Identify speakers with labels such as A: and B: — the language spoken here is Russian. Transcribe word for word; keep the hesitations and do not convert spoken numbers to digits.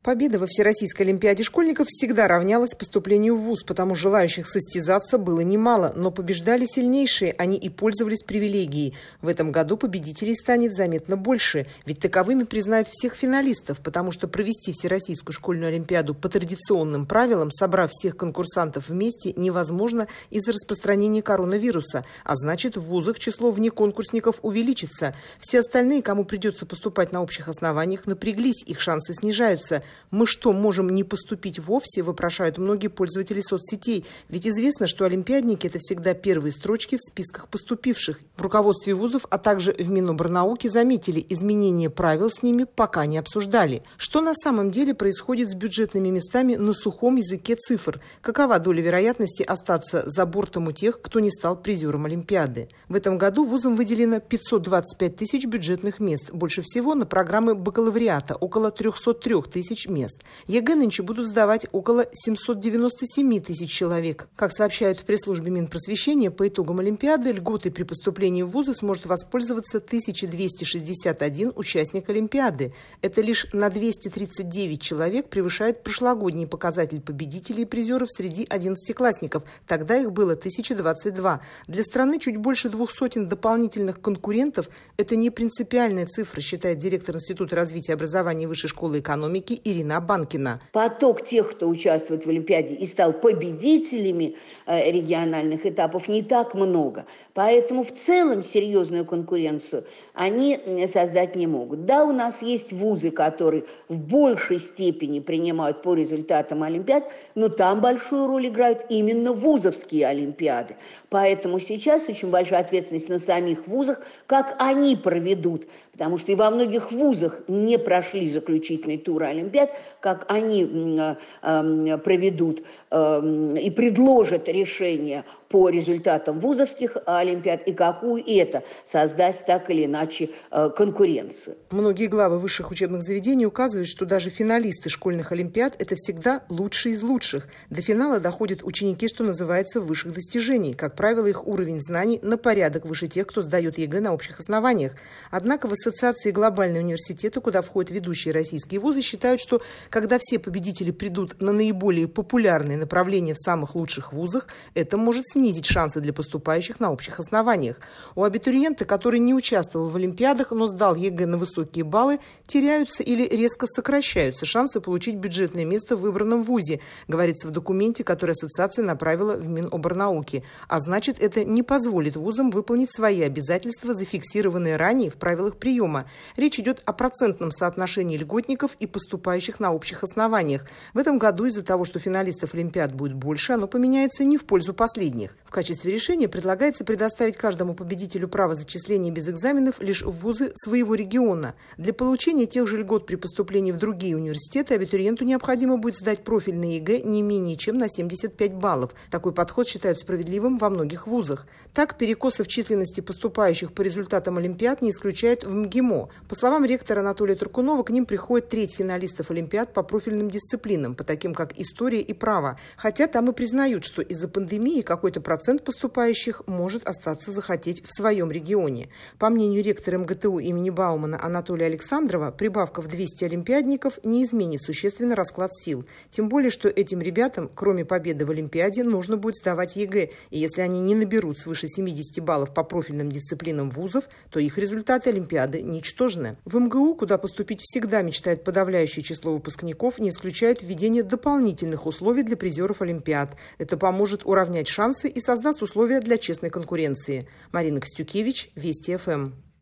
A: Победа во Всероссийской олимпиаде школьников всегда равнялась поступлению в вуз, потому желающих состязаться было немало, но побеждали сильнейшие, они и пользовались привилегией. В этом году победителей станет заметно больше, ведь таковыми признают всех финалистов, потому что провести Всероссийскую школьную олимпиаду по традиционным правилам, собрав всех конкурсантов вместе, невозможно из-за распространения коронавируса, а значит, в вузах число внеконкурсников увеличится. Все остальные, кому придется поступать на общих основаниях, напряглись, их шансы снижаются. Мы что, можем не поступить вовсе, вопрошают многие пользователи соцсетей. Ведь известно, что олимпиадники – это всегда первые строчки в списках поступивших. В руководстве вузов, а также в Минобрнауки заметили, изменения правил с ними пока не обсуждали. Что на самом деле происходит с бюджетными местами на сухом языке цифр? Какова доля вероятности остаться за бортом у тех, кто не стал призером Олимпиады? В этом году вузам выделено пятьсот двадцать пять тысяч бюджетных мест. Больше всего на программы бакалавриата – около триста три тысяч мест. ЕГЭ нынче будут сдавать около семьсот девяносто семь тысяч человек. Как сообщают в пресс-службе Минпросвещения, по итогам Олимпиады льготой при поступлении в вузы сможет воспользоваться тысяча двести шестьдесят один участник Олимпиады. Это лишь на двести тридцать девять человек превышает прошлогодний показатель победителей и призеров среди одиннадцатиклассников. Тогда их было тысяча двадцать два. Для страны чуть больше двух сотен дополнительных конкурентов – это не принципиальная цифра, считает директор Института развития образования и высшей школы экономики Ирина Банкина.
B: Поток тех, кто участвует в Олимпиаде и стал победителями э, региональных этапов, не так много. Поэтому в целом серьезную конкуренцию они создать не могут. Да, у нас есть вузы, которые в большей степени принимают по результатам Олимпиад, но там большую роль играют именно вузовские Олимпиады. Поэтому сейчас очень большая ответственность на самих вузах, как они проведут. Потому что и во многих вузах не прошли заключительный тур Олимпиад, как они э, э, проведут э, и предложат решение по результатам вузовских Олимпиад, и какую это создаст так или иначе э, конкуренцию.
A: Многие главы высших учебных заведений указывают, что даже финалисты школьных Олимпиад – это всегда лучшие из лучших. До финала доходят ученики, что называется, высших достижений. Как правило, их уровень знаний на порядок выше тех, кто сдает ЕГЭ на общих основаниях. Однако в Ассоциации глобальные университеты, куда входят ведущие российские вузы, считают, что когда все победители придут на наиболее популярные направления в самых лучших вузах, это может снизить шансы для поступающих на общих основаниях. У абитуриента, который не участвовал в Олимпиадах, но сдал ЕГЭ на высокие баллы, теряются или резко сокращаются шансы получить бюджетное место в выбранном вузе, говорится в документе, который ассоциация направила в Минобрнауки. А значит, это не позволит вузам выполнить свои обязательства, зафиксированные ранее в правилах приема. Речь идет о процентном соотношении льготников и поступающих на общих основаниях. В этом году из-за того, что финалистов Олимпиад будет больше, оно поменяется не в пользу последних. В качестве решения предлагается предоставить каждому победителю право зачисления без экзаменов лишь в вузы своего региона. Для получения тех же льгот при поступлении в другие университеты абитуриенту необходимо будет сдать профильный ЕГЭ не менее чем на семьдесят пять баллов. Такой подход считают справедливым во многих вузах. Так, перекосы в численности поступающих по результатам Олимпиад не исключают в МГИМО. По словам ректора Анатолия Туркунова, к ним приходит треть финалистов Олимпиад по профильным дисциплинам, по таким как история и право. Хотя там и признают, что из-за пандемии какой-то процент поступающих может остаться захотеть в своем регионе. По мнению ректора МГТУ имени Баумана Анатолия Александрова, прибавка в двести олимпиадников не изменит существенно расклад сил. Тем более, что этим ребятам, кроме победы в Олимпиаде, нужно будет сдавать ЕГЭ. И если они не наберут свыше семидесяти баллов по профильным дисциплинам вузов, то их результаты Олимпиады ничтожны. В МГУ, куда поступить всегда мечтает подавляющее число выпускников, не исключают введение дополнительных условий для призеров Олимпиад. Это поможет уравнять шансы и создаст условия для честной конкуренции. Марина Костюкевич, Вести ФМ.